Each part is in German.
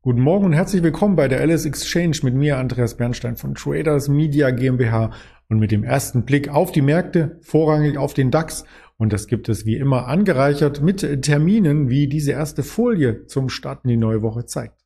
Guten Morgen und herzlich willkommen bei der LS Exchange mit mir, Andreas Bernstein von Traders Media GmbH und mit dem ersten Blick auf die Märkte, vorrangig auf den DAX. Und das gibt es wie immer angereichert mit Terminen, wie diese erste Folie zum Start in die neue Woche zeigt.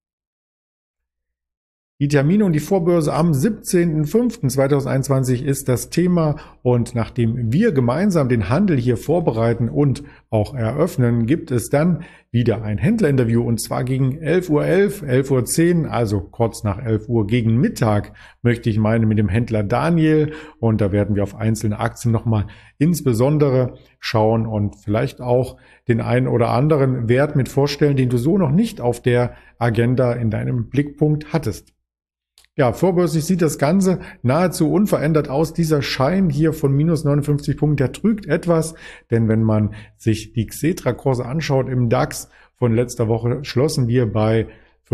Die Termine und die Vorbörse am 17.05.2021 ist das Thema, und nachdem wir gemeinsam den Handel hier vorbereiten und auch eröffnen, gibt es dann wieder ein Händlerinterview, und zwar gegen 11:11 Uhr, 11:10 Uhr, also kurz nach 11 Uhr gegen Mittag, möchte ich meinen, mit dem Händler Daniel, und da werden wir auf einzelne Aktien nochmal insbesondere schauen und vielleicht auch den einen oder anderen Wert mit vorstellen, den du so noch nicht auf der Agenda in deinem Blickpunkt hattest. Ja, vorbörslich sieht das Ganze nahezu unverändert aus. Dieser Schein hier von minus 59 Punkten, der trügt etwas, denn wenn man sich die Xetra-Kurse anschaut im DAX von letzter Woche, schlossen wir bei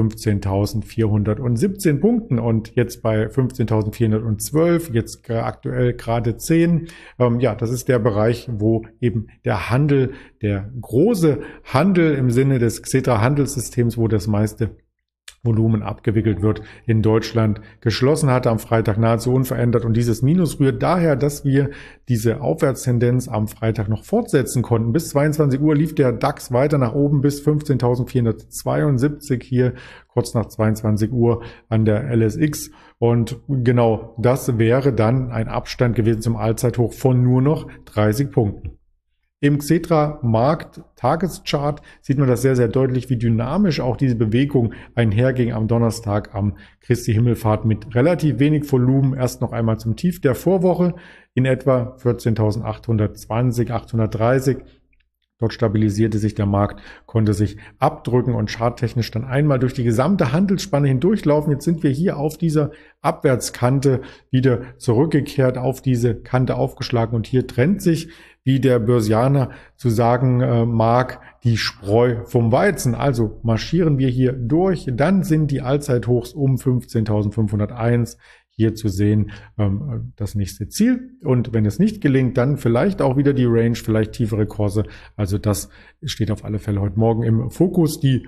15.417 Punkten und jetzt bei 15.412, jetzt aktuell gerade 10. Ja, das ist der Bereich, wo eben der Handel, der große Handel im Sinne des Xetra-Handelssystems, wo das meiste Volumen abgewickelt wird, in Deutschland geschlossen hatte am Freitag nahezu unverändert, und dieses Minus rührt daher, dass wir diese Aufwärtstendenz am Freitag noch fortsetzen konnten. Bis 22 Uhr lief der DAX weiter nach oben bis 15.472 hier kurz nach 22 Uhr an der LSX, und genau das wäre dann ein Abstand gewesen zum Allzeithoch von nur noch 30 Punkten. Im Xetra-Markt-Tageschart sieht man das sehr, sehr deutlich, wie dynamisch auch diese Bewegung einherging am Donnerstag am Christi Himmelfahrt mit relativ wenig Volumen. Erst noch einmal zum Tief der Vorwoche in etwa 14.820, 830. Dort stabilisierte sich der Markt, konnte sich abdrücken und charttechnisch dann einmal durch die gesamte Handelsspanne hindurchlaufen. Jetzt sind wir hier auf dieser Abwärtskante wieder zurückgekehrt, auf diese Kante aufgeschlagen, und hier trennt sich, wie der Börsianer zu sagen mag, die Spreu vom Weizen. Also marschieren wir hier durch, dann sind die Allzeithochs um 15.501 hier zu sehen, das nächste Ziel. Und wenn es nicht gelingt, dann vielleicht auch wieder die Range, vielleicht tiefere Kurse. Also das steht auf alle Fälle heute Morgen im Fokus, die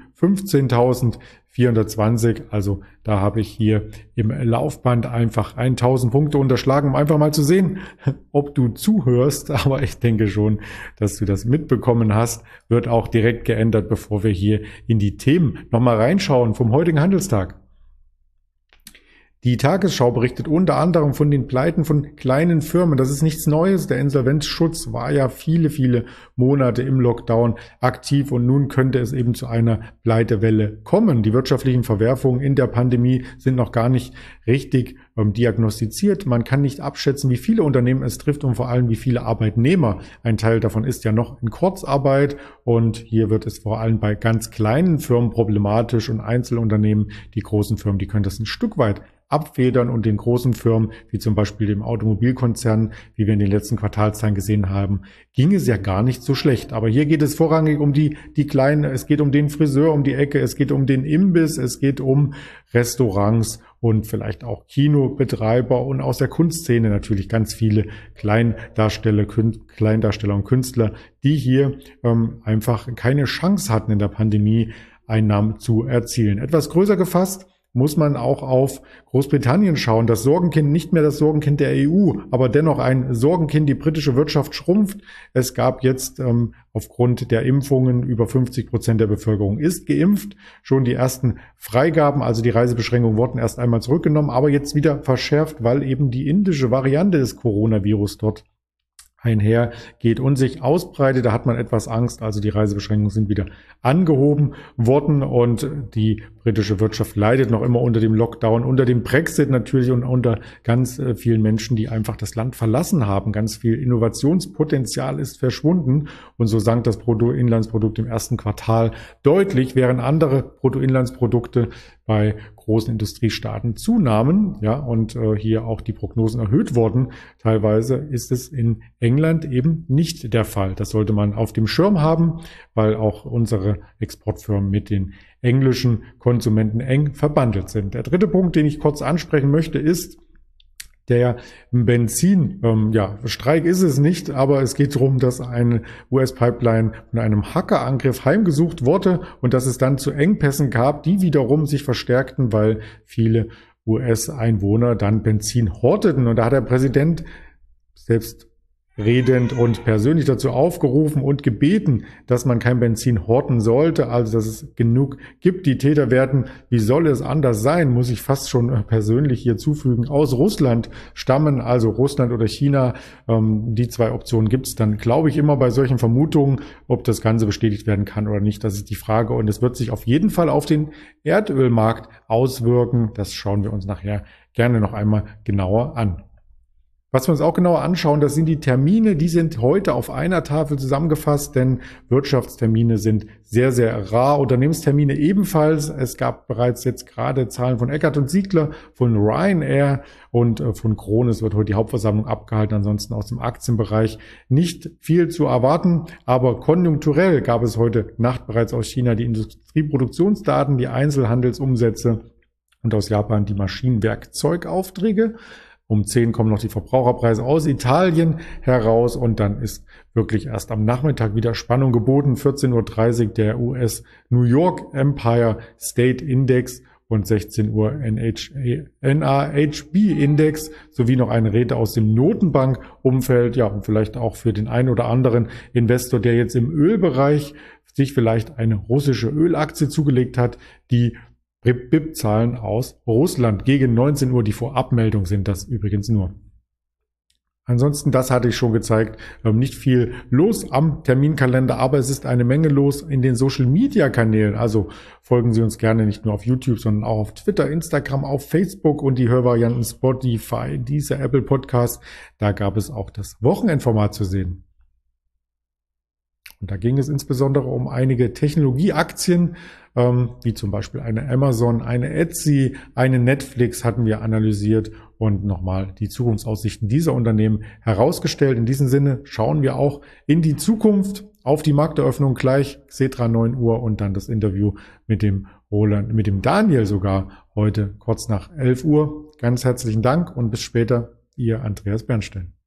15.420. Also da habe ich hier im Laufband einfach 1.000 Punkte unterschlagen, um einfach mal zu sehen, ob du zuhörst. Aber ich denke schon, dass du das mitbekommen hast. Wird auch direkt geändert, bevor wir hier in die Themen nochmal reinschauen vom heutigen Handelstag. Die Tagesschau berichtet unter anderem von den Pleiten von kleinen Firmen. Das ist nichts Neues. Der Insolvenzschutz war ja viele, viele Monate im Lockdown aktiv, und nun könnte es eben zu einer Pleitewelle kommen. Die wirtschaftlichen Verwerfungen in der Pandemie sind noch gar nicht richtig diagnostiziert. Man kann nicht abschätzen, wie viele Unternehmen es trifft und vor allem wie viele Arbeitnehmer. Ein Teil davon ist ja noch in Kurzarbeit, und hier wird es vor allem bei ganz kleinen Firmen problematisch, und Einzelunternehmen, die großen Firmen, die können das ein Stück weit abfedern, und den großen Firmen, wie zum Beispiel dem Automobilkonzern, wie wir in den letzten Quartalszahlen gesehen haben, ging es ja gar nicht so schlecht. Aber hier geht es vorrangig um die kleinen, es geht um den Friseur um die Ecke, es geht um den Imbiss, es geht um Restaurants und vielleicht auch Kinobetreiber und aus der Kunstszene natürlich ganz viele Kleindarsteller und Künstler, die hier einfach keine Chance hatten, in der Pandemie Einnahmen zu erzielen. Etwas größer gefasst muss man auch auf Großbritannien schauen. Das Sorgenkind, nicht mehr das Sorgenkind der EU, aber dennoch ein Sorgenkind. Die britische Wirtschaft schrumpft. Es gab jetzt aufgrund der Impfungen über 50% der Bevölkerung ist geimpft. Schon die ersten Freigaben, also die Reisebeschränkungen, wurden erst einmal zurückgenommen, aber jetzt wieder verschärft, weil eben die indische Variante des Coronavirus dort einhergeht und sich ausbreitet. Da hat man etwas Angst. Also die Reisebeschränkungen sind wieder angehoben worden, und die britische Wirtschaft leidet noch immer unter dem Lockdown, unter dem Brexit natürlich und unter ganz vielen Menschen, die einfach das Land verlassen haben. Ganz viel Innovationspotenzial ist verschwunden, und so sank das Bruttoinlandsprodukt im ersten Quartal deutlich, während andere Bruttoinlandsprodukte bei großen Industriestaaten zunahmen, ja, und hier auch die Prognosen erhöht wurden. Teilweise ist es in England eben nicht der Fall. Das sollte man auf dem Schirm haben, weil auch unsere Exportfirmen mit den englischen Konsumenten eng verbandelt sind. Der dritte Punkt, den ich kurz ansprechen möchte, ist Der Benzin, Streik ist es nicht, aber es geht darum, dass eine US-Pipeline von einem Hackerangriff heimgesucht wurde und dass es dann zu Engpässen gab, die wiederum sich verstärkten, weil viele US-Einwohner dann Benzin horteten. Und da hat der Präsident selbst redend und persönlich dazu aufgerufen und gebeten, dass man kein Benzin horten sollte, also dass es genug gibt. Die Täter werden, wie soll es anders sein, muss ich fast schon persönlich hier zufügen, aus Russland stammen, also Russland oder China. Die zwei Optionen gibt es dann, glaube ich, immer bei solchen Vermutungen. Ob das Ganze bestätigt werden kann oder nicht, das ist die Frage. Und es wird sich auf jeden Fall auf den Erdölmarkt auswirken. Das schauen wir uns nachher gerne noch einmal genauer an. Was wir uns auch genauer anschauen, das sind die Termine, die sind heute auf einer Tafel zusammengefasst, denn Wirtschaftstermine sind sehr, sehr rar, Unternehmenstermine ebenfalls. Es gab bereits jetzt gerade Zahlen von Eckert & Ziegler, von Ryanair und von Krones wird heute die Hauptversammlung abgehalten, ansonsten aus dem Aktienbereich nicht viel zu erwarten, aber konjunkturell gab es heute Nacht bereits aus China die Industrieproduktionsdaten, die Einzelhandelsumsätze und aus Japan die Maschinenwerkzeugaufträge. Um 10 kommen noch die Verbraucherpreise aus Italien heraus und dann ist wirklich erst am Nachmittag wieder Spannung geboten. 14:30 Uhr der US New York Empire State Index und 16 Uhr NAHB Index sowie noch eine Rede aus dem Notenbankumfeld. Ja, und vielleicht auch für den einen oder anderen Investor, der jetzt im Ölbereich sich vielleicht eine russische Ölaktie zugelegt hat, die BIP-Zahlen aus Russland gegen 19 Uhr, die vor Abmeldung sind, das übrigens nur. Ansonsten, das hatte ich schon gezeigt, nicht viel los am Terminkalender, aber es ist eine Menge los in den Social-Media-Kanälen. Also folgen Sie uns gerne nicht nur auf YouTube, sondern auch auf Twitter, Instagram, auf Facebook und die Hörvarianten Spotify, diese Apple Podcast. Da gab es auch das Wochenendformat zu sehen. Und da ging es insbesondere um einige Technologieaktien, wie zum Beispiel eine Amazon, eine Etsy, eine Netflix hatten wir analysiert und nochmal die Zukunftsaussichten dieser Unternehmen herausgestellt. In diesem Sinne schauen wir auch in die Zukunft auf die Markteröffnung gleich, Xetra 9 Uhr und dann das Interview mit dem Roland, mit dem Daniel sogar heute kurz nach 11 Uhr. Ganz herzlichen Dank und bis später, Ihr Andreas Bernstein.